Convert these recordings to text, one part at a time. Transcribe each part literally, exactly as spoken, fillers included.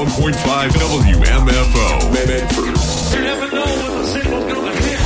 point five W M F O. Medford. You never know when the single's gonna hit.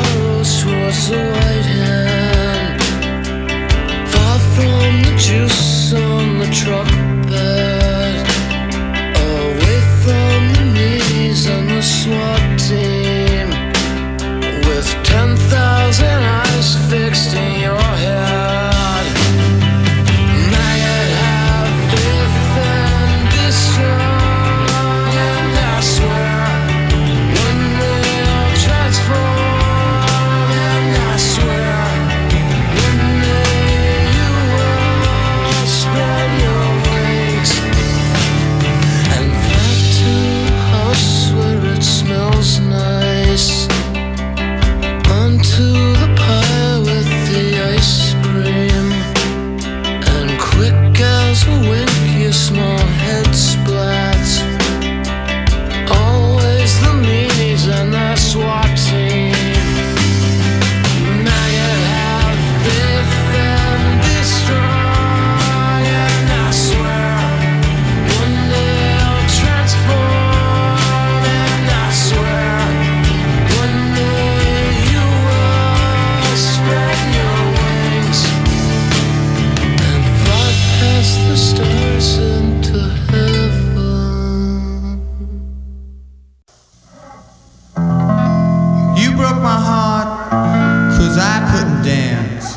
Juice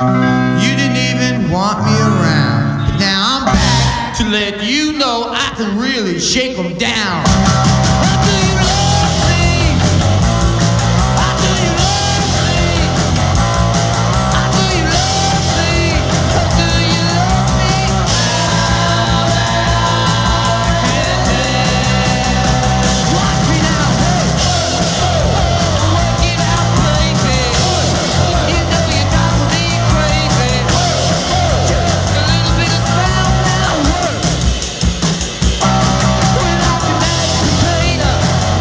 You didn't even want me around. But now I'm back to let you know I can really shake them down. How do you love me? How do you love me? How do you love me? How do you love me? How I can live. Watch me now, hey. Work it out, baby. You know you drive me crazy. Just a little bit of sound now. Without your mashed potato.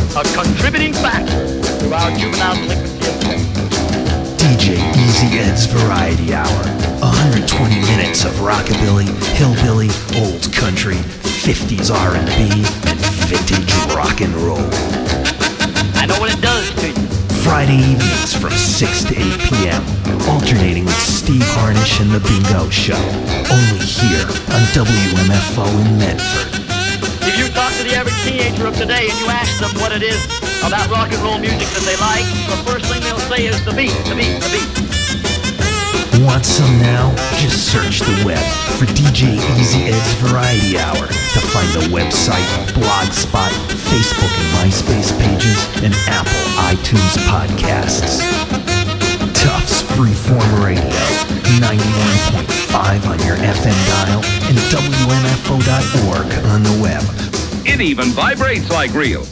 a contributing factor to our juvenile delinquency epidemic. D J Easy Ed's Variety Hour. one hundred twenty minutes of rockabilly, hillbilly, old country, fifties R and B, and vintage rock and roll. I know what it does to you. Friday evenings from six to eight p.m. Alternating with Steve Harnish and The Bingo Show. Only here on W M F O in Medford. If you talk to the average teenager of today and you ask them what it is about rock and roll music that they like, the first thing they'll say is the beat, the beat, the beat. Want some now? Just search the web for D J Easy Ed's Variety Hour to find the website, Blogspot, Facebook and MySpace pages, and Apple iTunes podcasts. Tufts Freeform Radio, ninety-one point five on your F M dial, and W M F O dot org on the web. It even vibrates like real.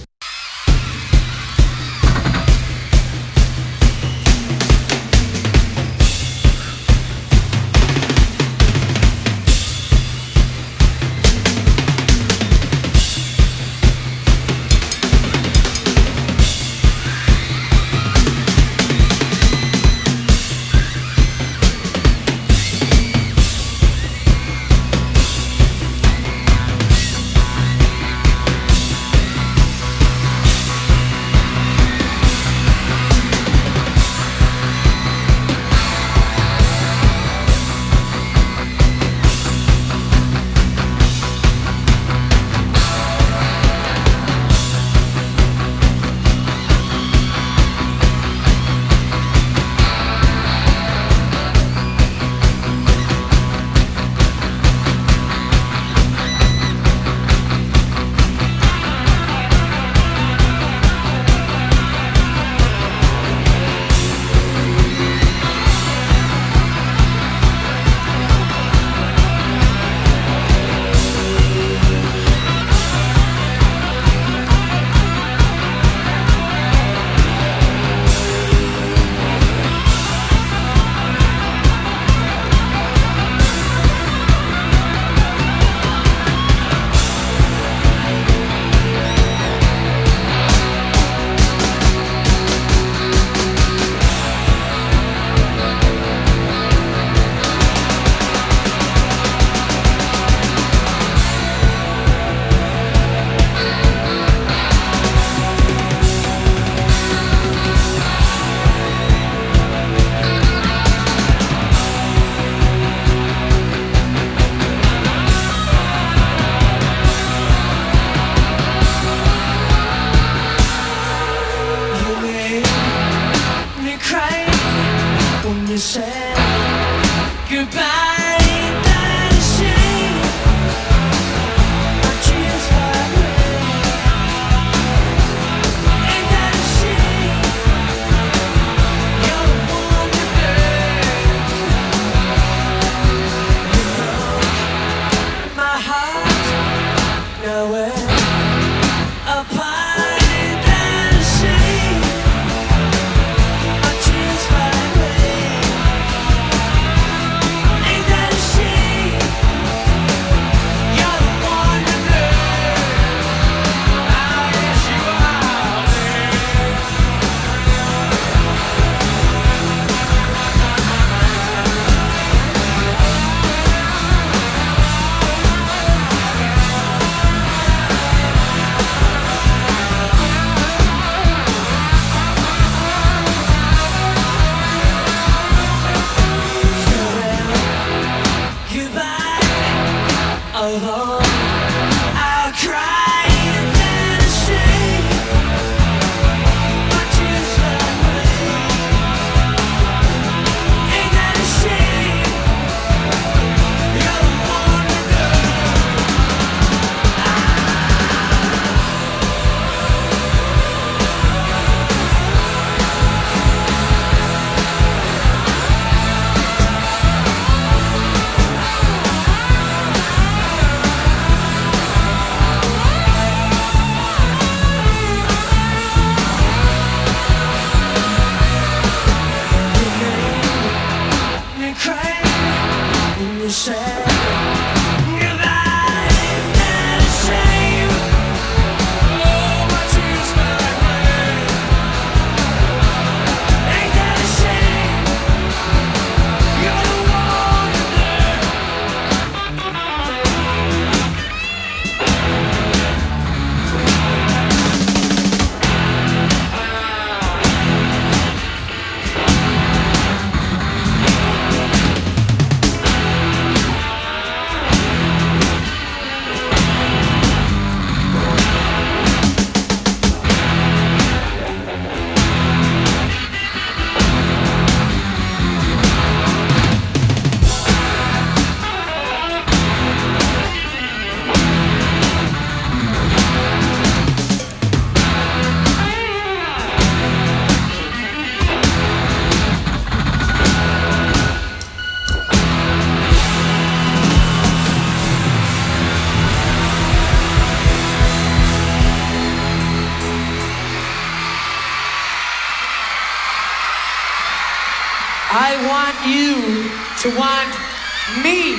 I want you to want me.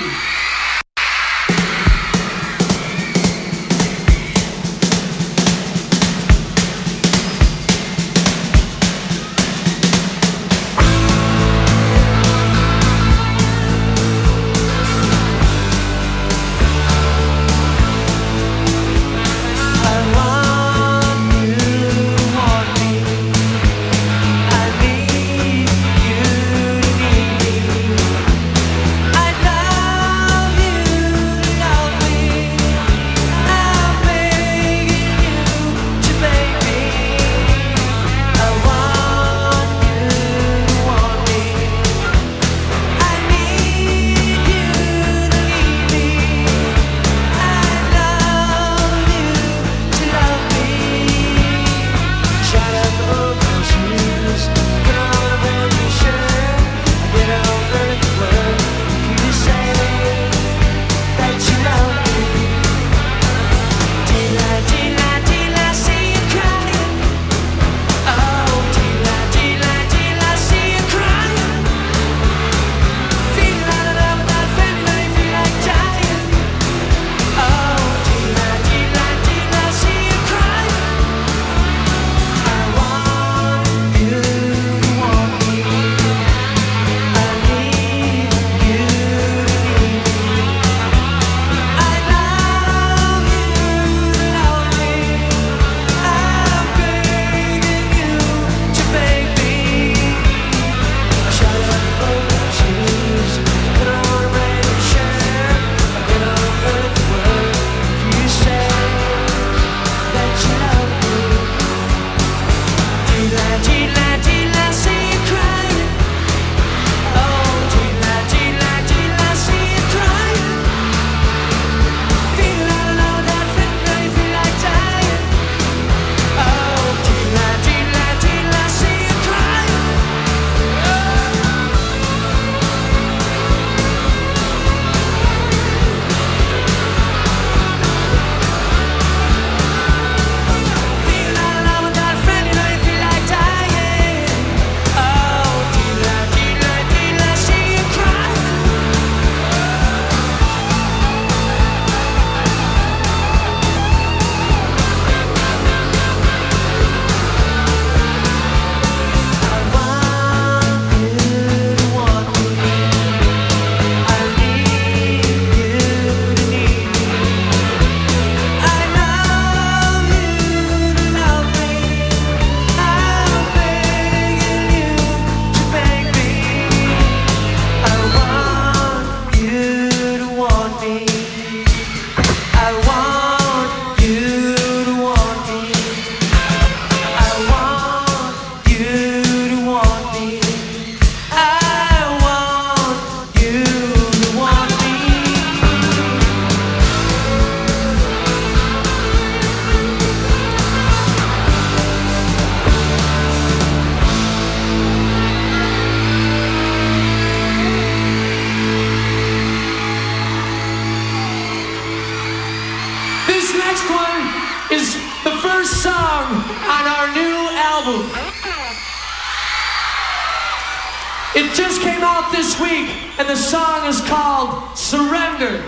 It just came out this week, and the song is called Surrender.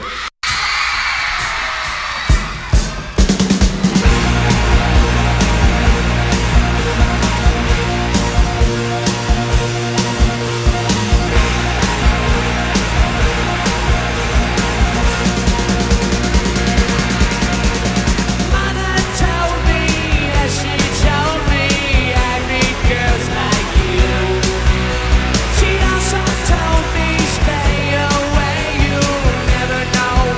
She also told me stay away, you'll never know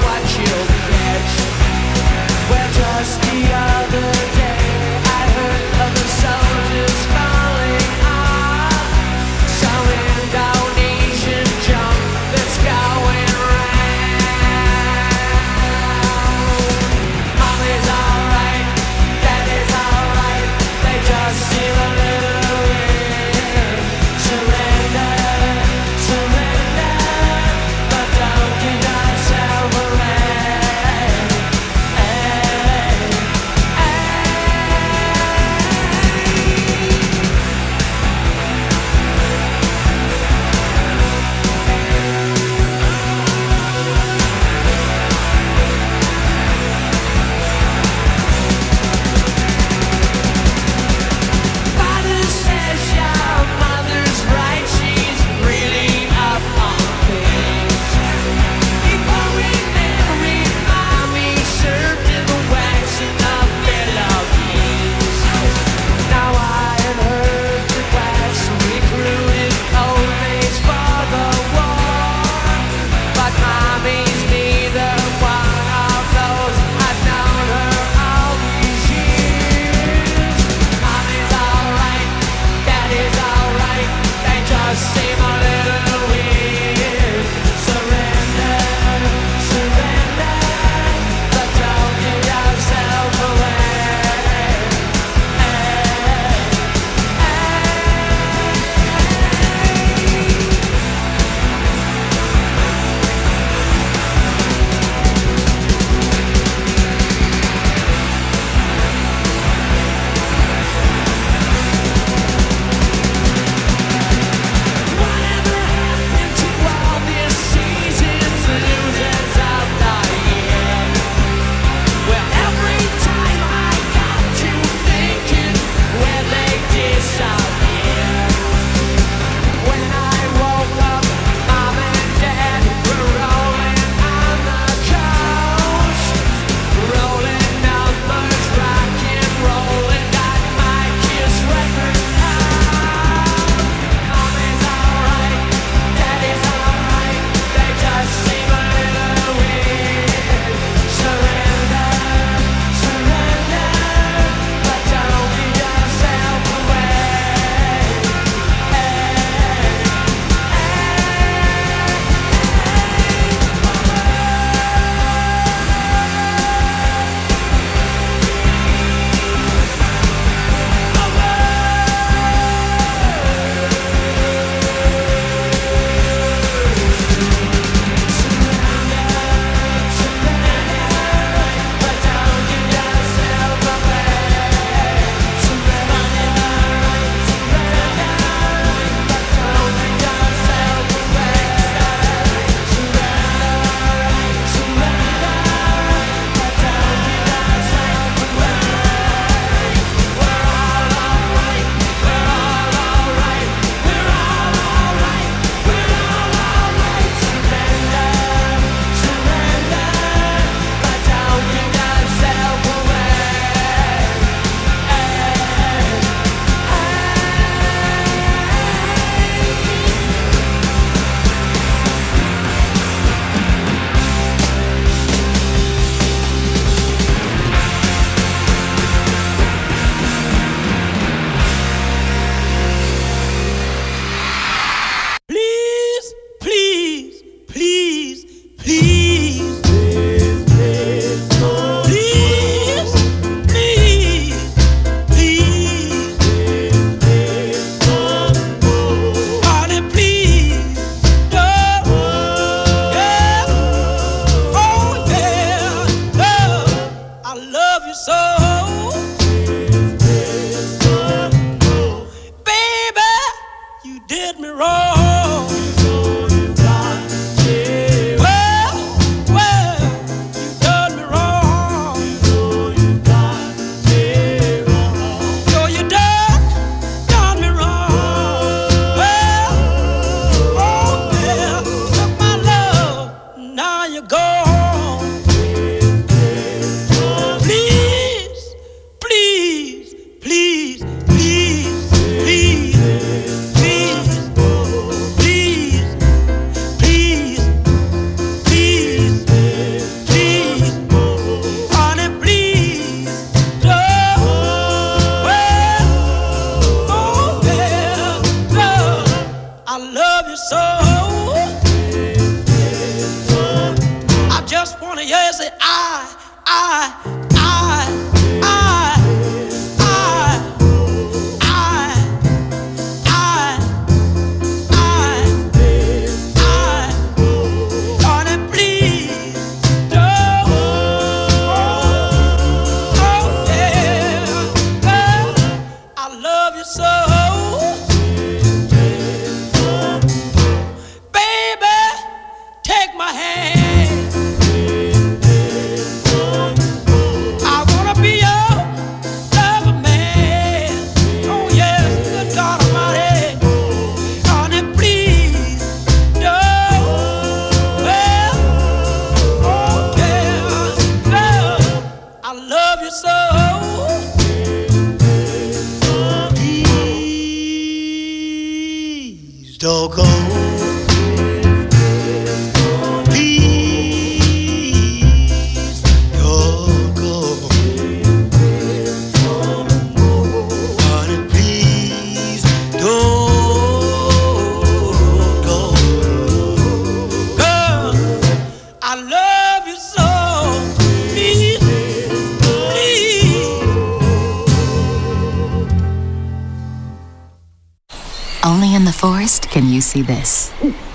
Only in the forest can you see this.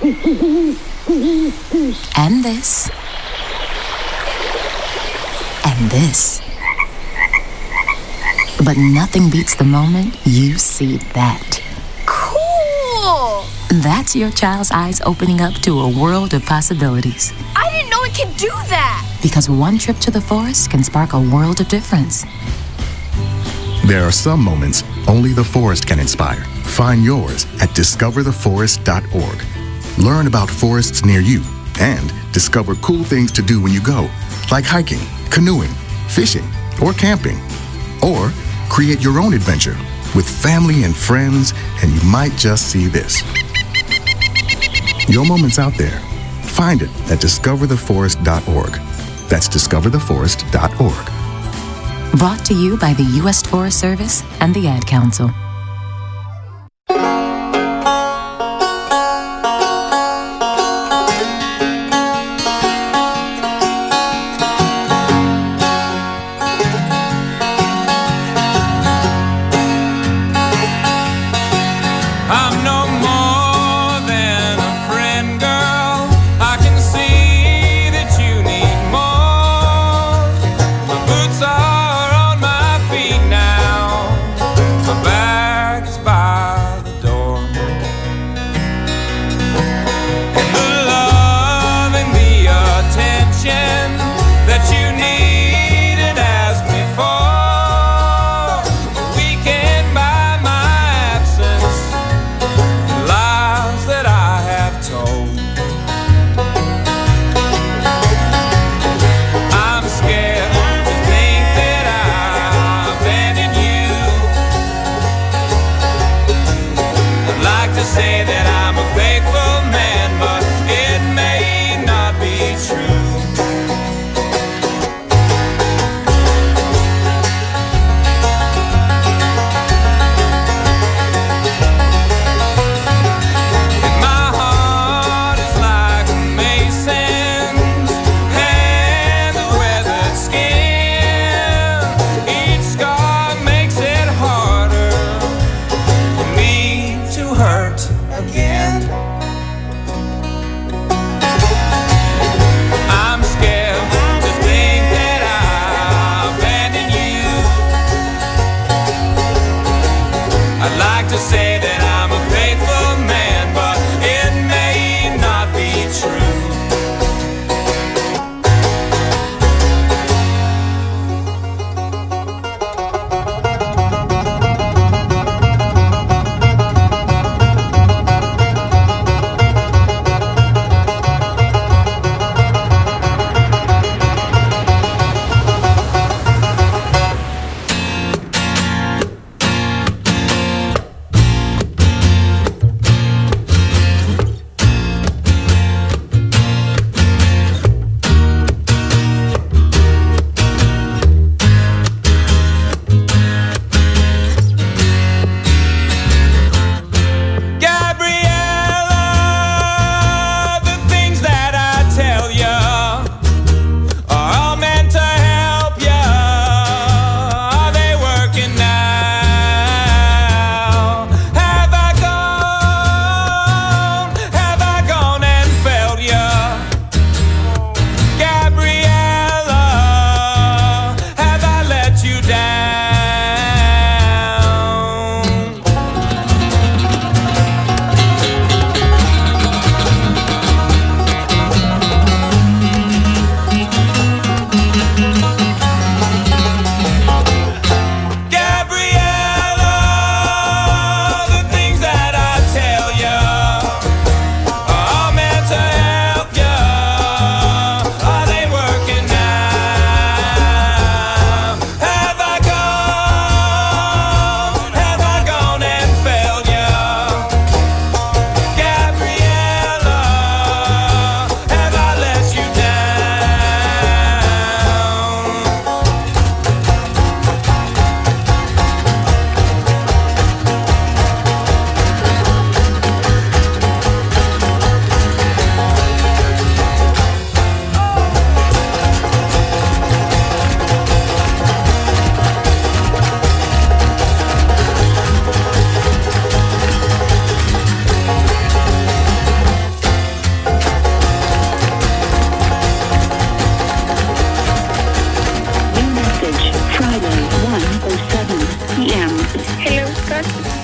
And this. And this. But nothing beats the moment you see that. Cool! That's your child's eyes opening up to a world of possibilities. I didn't know it could do that! Because one trip to the forest can spark a world of difference. There are some moments only the forest can inspire. Find yours at discover the forest dot org. Learn about forests near you and discover cool things to do when you go, like hiking, canoeing, fishing, or camping. Or create your own adventure with family and friends, and you might just see this. Your moment's out there. Find it at discover the forest dot org. That's discover the forest dot org. Brought to you by the U S Forest Service and the Ad Council.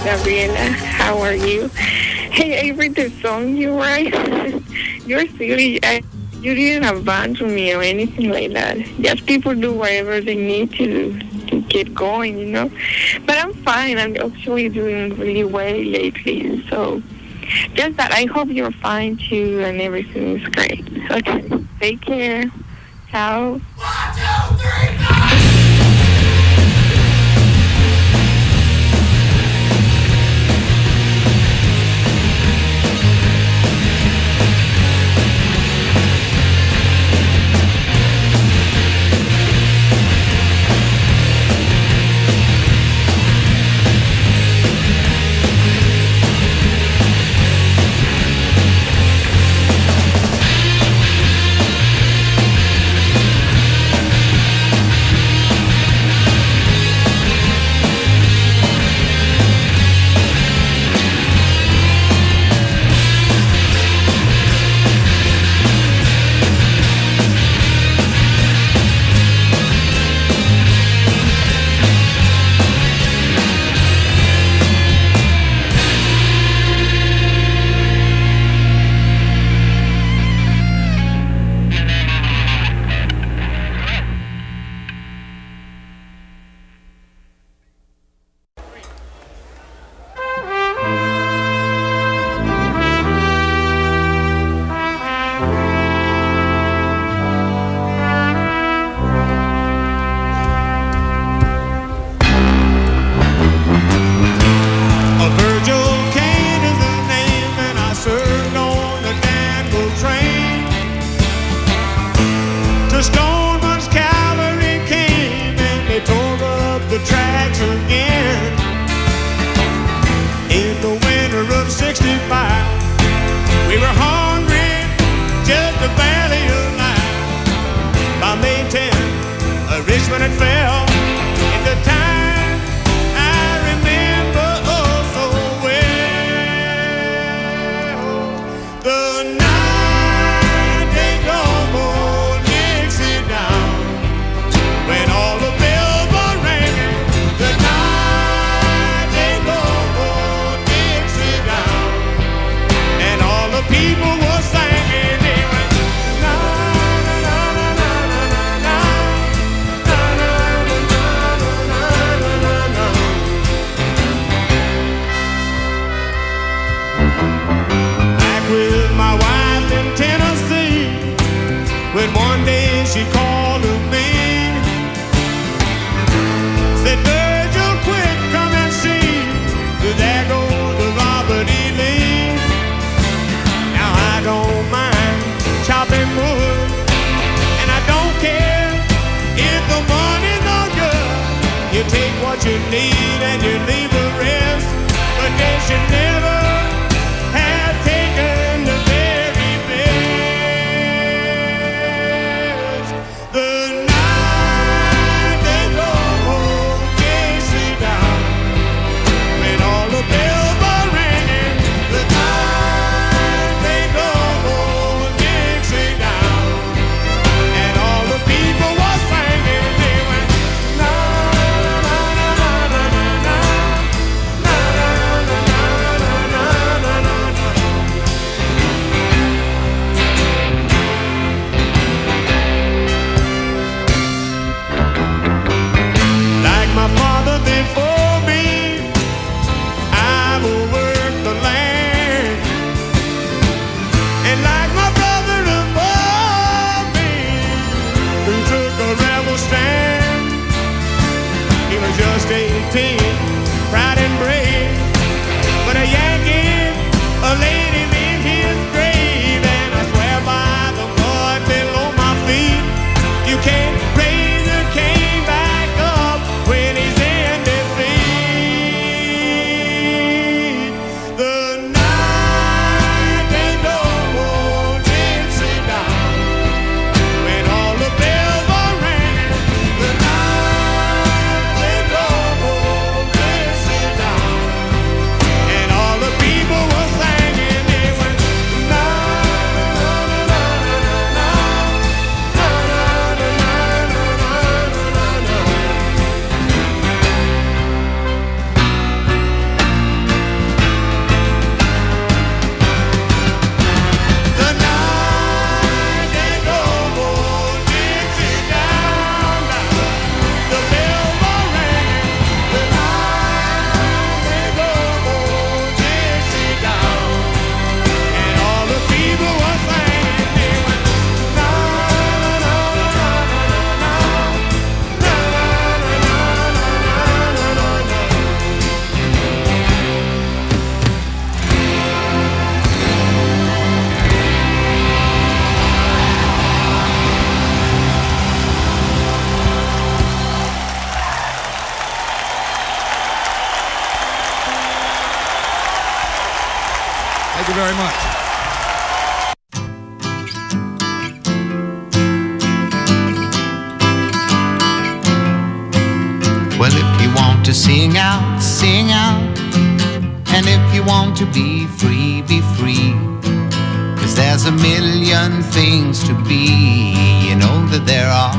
Gabriela. How are you? Hey, I read the song you write. You're silly. I, you didn't abandon me or anything like that. Just people do whatever they need to do to get going, you know. But I'm fine. I'm actually doing really well lately. So just that I hope you're fine too and everything is great. Okay, take care. Ciao. One, two, three, go! Na Thank you very much. Well, if you want to sing out, sing out. And if you want to be free, be free. 'Cause there's a million things to be, you know that there are.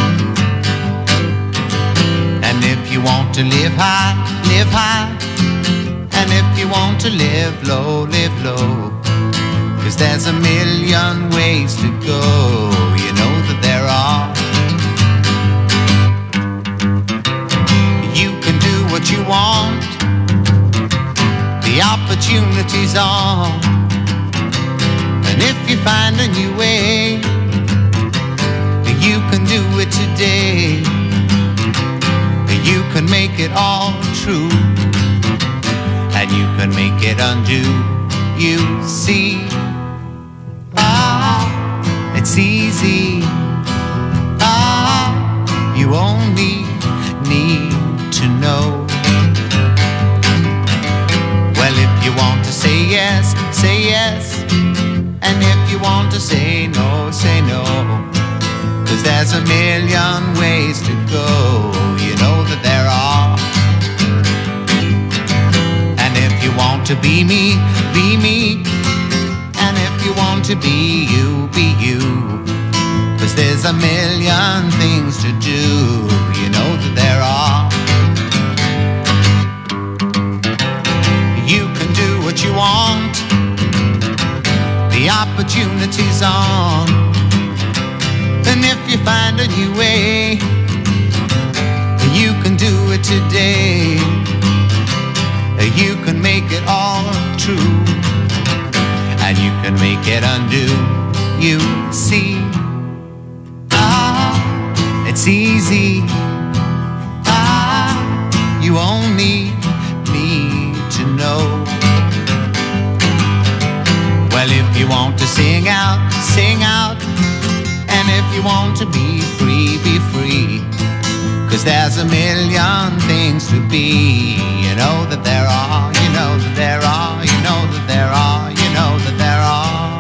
And if you want to live high, live high. And if you want to live low, live low. 'Cause there's a million ways to go, you know that there are. You can do what you want. The opportunity's on. And if you find a new way, you can do it today. You can make it all true. And you can make it undo. You see, ah, it's easy. Ah, you only need to know. Well, if you want to say yes, say yes. And if you want to say no, say no. 'Cause there's a million ways to go, you know that there are. And if you want to be me, be me. And if you want to be you, be you. 'Cause there's a million things to do, you know that there are. You can do what you want. The opportunity's on. And if you find a new way, you can do it today. You can make it all true. And you can make it undo. You see, ah, it's easy. Ah, you only need to know. Well, if you want to sing out, sing out. And if you want to be free, be free. 'Cause there's a million things to be. You know that there are, you know that there are, you know that there are, you know that there are.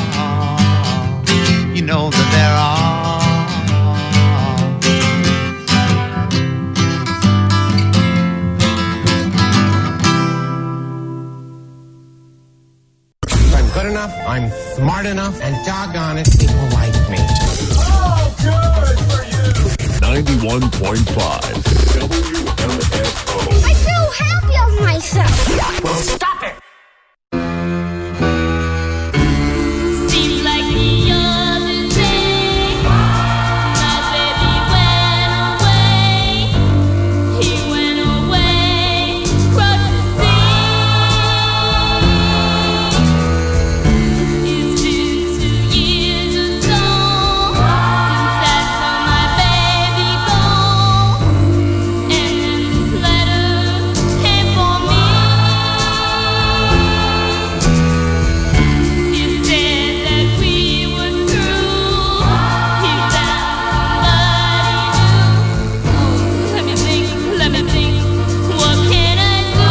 You know that there are. I'm good enough, I'm smart enough, and doggone it, people like me. Oh, good for you! ninety-one point five W M F O. I feel happy of myself. Well, stop it! Seems like the other day, my baby went away. He went away, crossed the sea. It's been two years or so since I saw my baby go. And then this letter came for me. It said that we were through. He found somebody new. Oh, let me think, let me think. What can I do?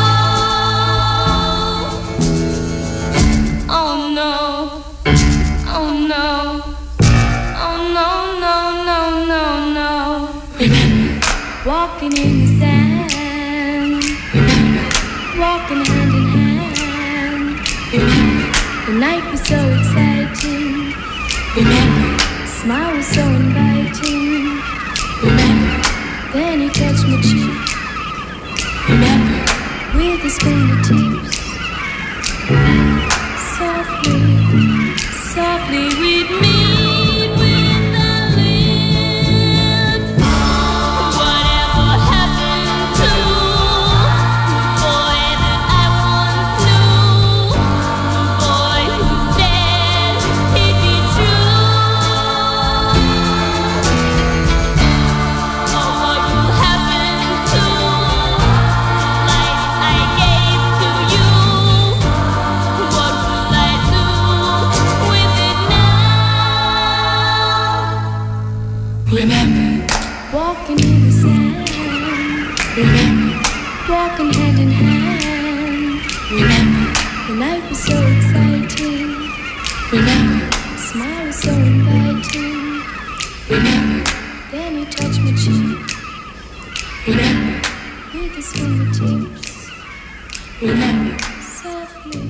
Oh no, oh no, oh no, no, no, no, no. Remember, walking in the sand. Remember, walking hand in hand. Remember, the night was so exciting. Remember, smile was so inviting. Remember, then he touched my cheek. Remember, with his fingertips. Softly, softly we'd meet with the lips. Whatever happened to the boy that I once knew? The boy who said he'd be true. Oh, what will happen to life I gave to you? What will I do with it now? Remember, softly.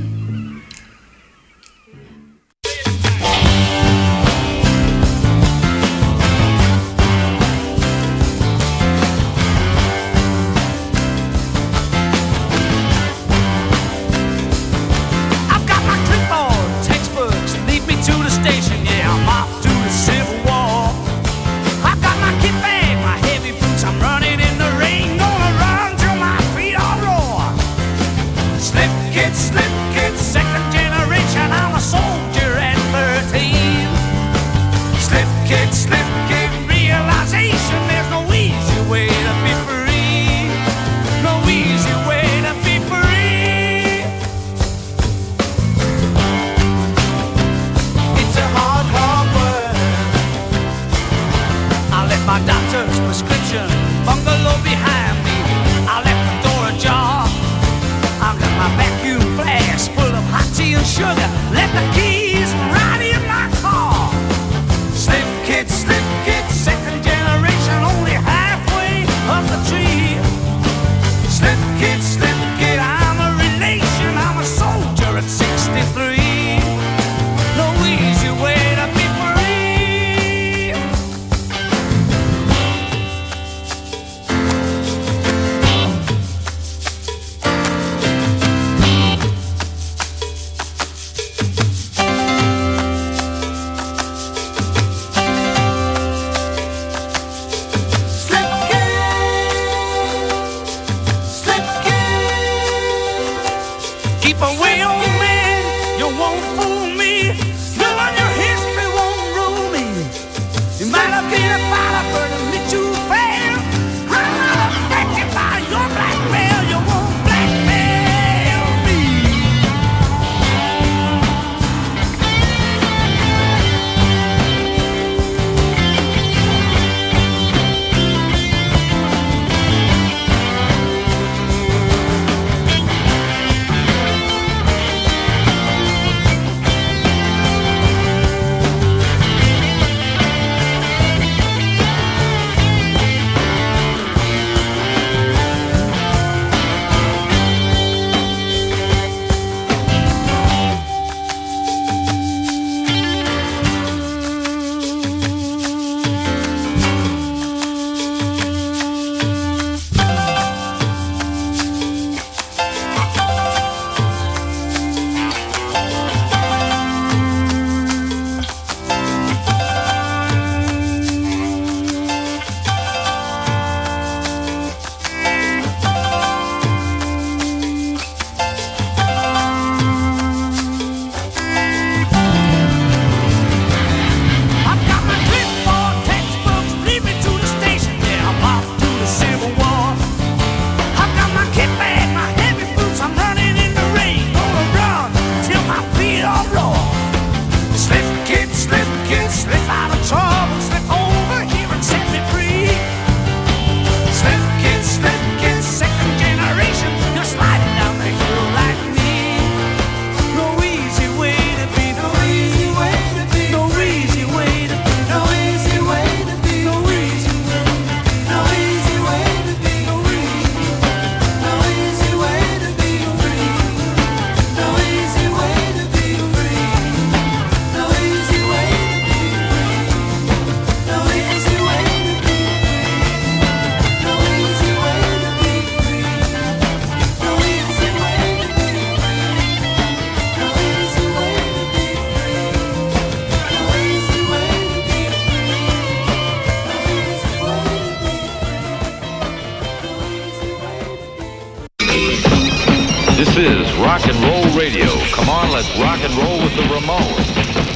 This is Rock and Roll Radio. Come on, let's rock and roll with the Ramones.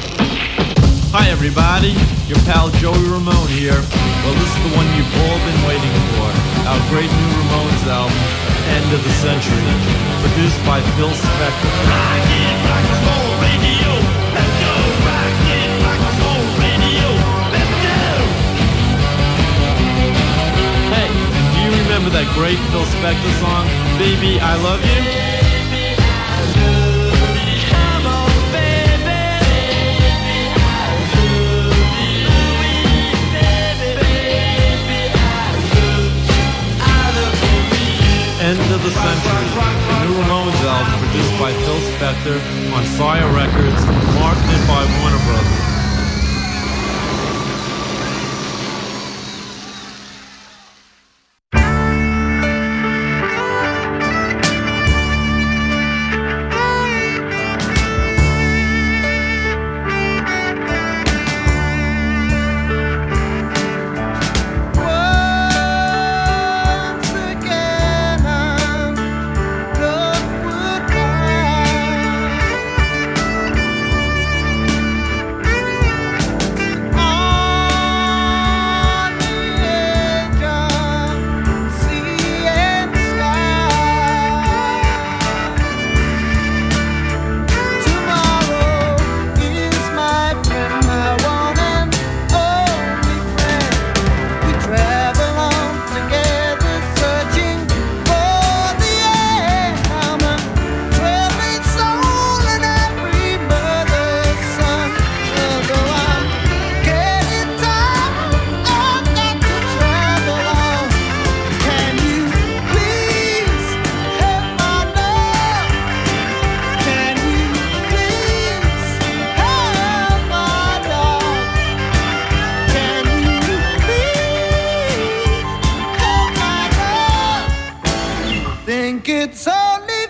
Hi everybody, your pal Joey Ramone here. Well, this is the one you've all been waiting for. Our great new Ramones album, End of the Century, produced by Phil Spector. Rockin' rock and roll radio. Let's go. Rockin' rock and roll radio. Let's go. Hey, do you remember that great Phil Spector song, Baby, I Love You? End of the Century, the new Ramones Produced by Phil Spector on Fire Records, marketed by Warner Brothers. It's only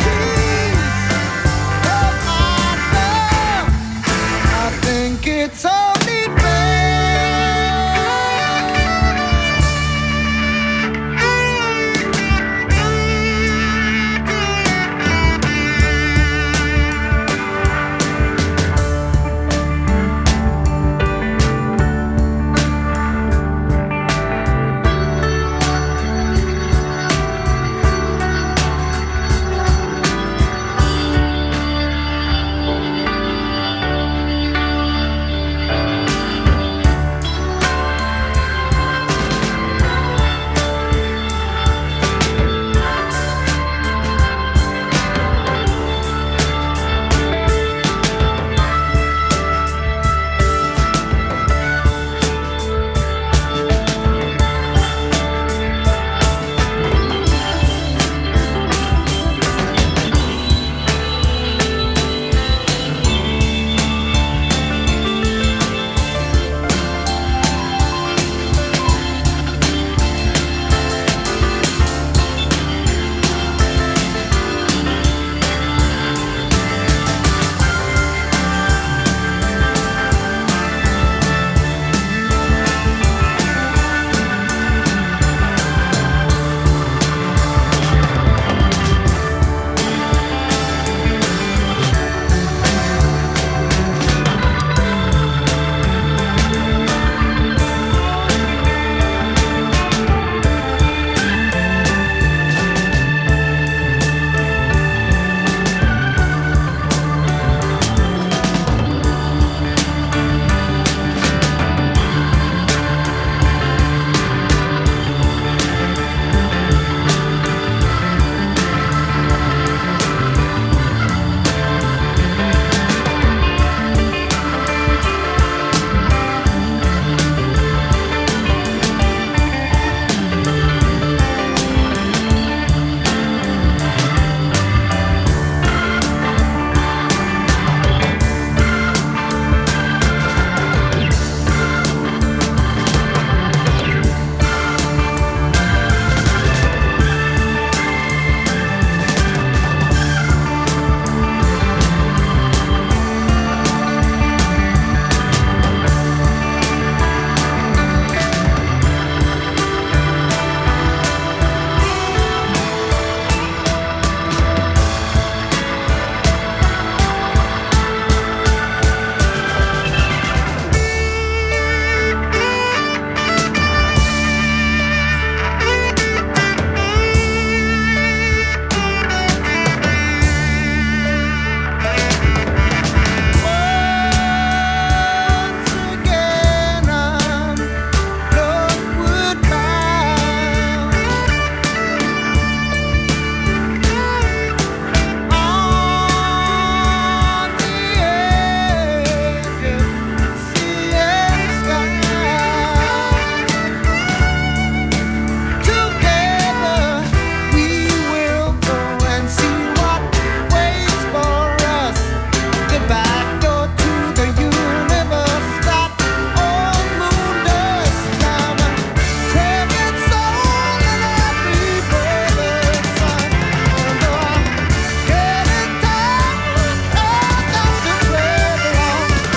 it's